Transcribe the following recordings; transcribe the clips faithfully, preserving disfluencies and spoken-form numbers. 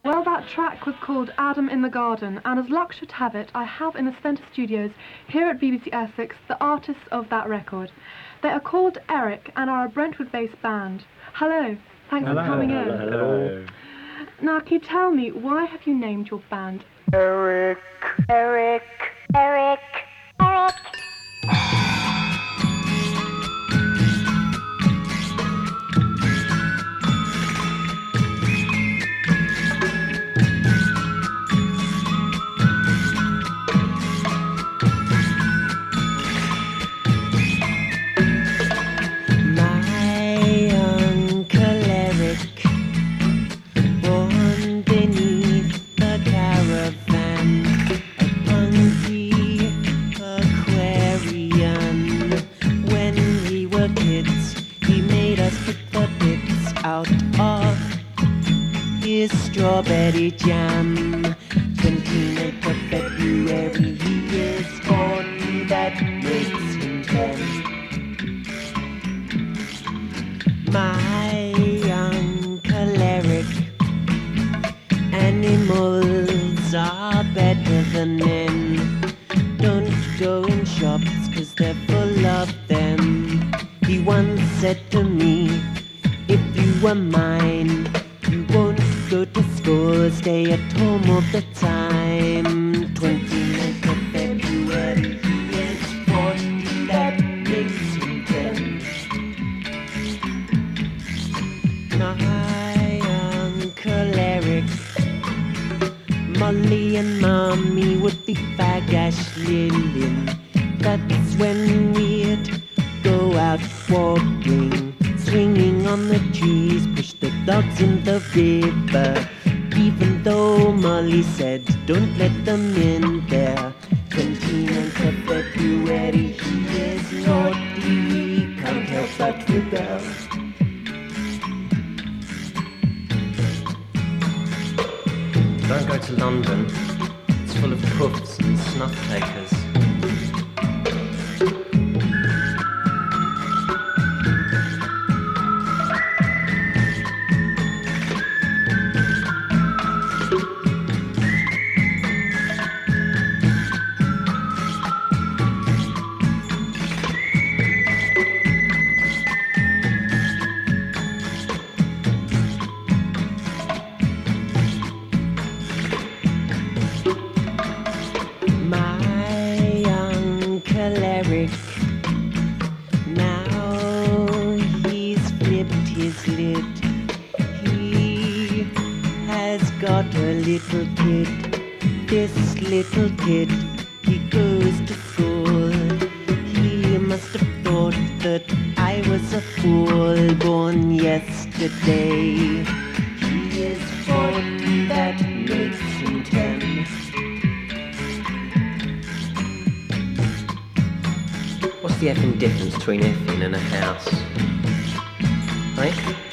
Well, that track was called Adam in the Garden, and as luck should have it, I have in the Centre Studios here at B B C Essex the artists of that record. They are called Eric and are a Brentwood-based band. Hello, thanks Hello. for coming Hello. in. Hello. Now, can you tell me, why have you named your band Eric, Eric, Eric, Eric. Strawberry jam, twenty-ninth of February, he is born, that makes him ten. My Uncle Eric, animals are better than men. Don't go in shops, cause they're full of them. He once said to me, if you were mine, you won't go to school, stay at home all the time. twenty-ninth of February, he is born, that makes him ten. My Uncle Eric, Molly and Mommy would be fag Ashley Lynn. That's when we'd go out walking, swinging on the trees, push the dogs in the river. Even though Molly said, don't let them in there. twenty-ninth of February, he is naughty, can't help but rebel. Don't go to London, it's full of puffs and snuff takers. Little kid, this little kid, he goes to school. He must have thought that I was a fool, born yesterday. He is forty, that makes him ten. What's the effing difference between effing and a house? Right?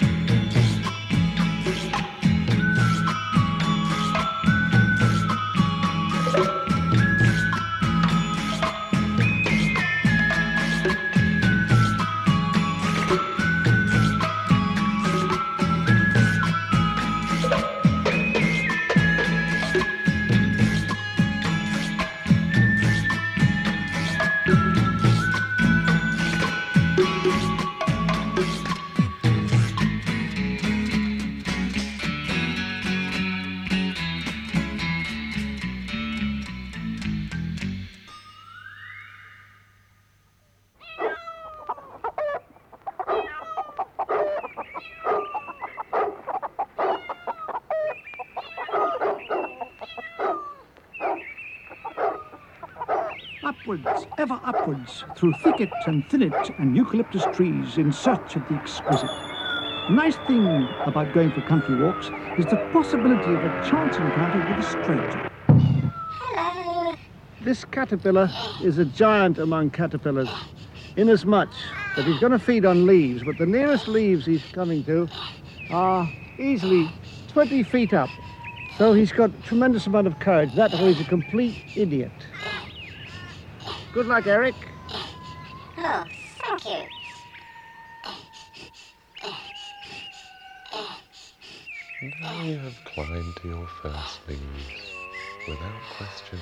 Upwards, ever upwards, through thicket and thinnet and eucalyptus trees in search of the exquisite. The nice thing about going for country walks is the possibility of a chance encounter with a stranger. Hello. This caterpillar is a giant among caterpillars, inasmuch that he's going to feed on leaves, but the nearest leaves he's coming to are easily twenty feet up. So he's got a tremendous amount of courage. That or he's a complete idiot. Good luck, Eric. Oh, thank you. Now you have climbed to your first leaves without question.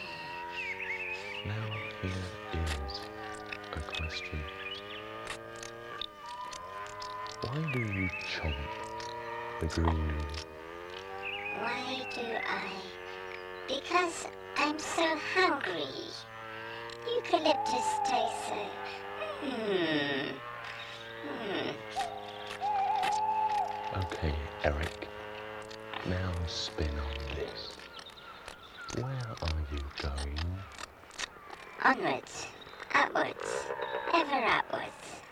Now here is a question. Why do you chomp the green? Why do I? Because I'm so hungry. Eucalyptus tastes so... Hmm. Hmm. Okay, Eric. Now spin on this. Where are you going? Onwards, upwards, ever upwards.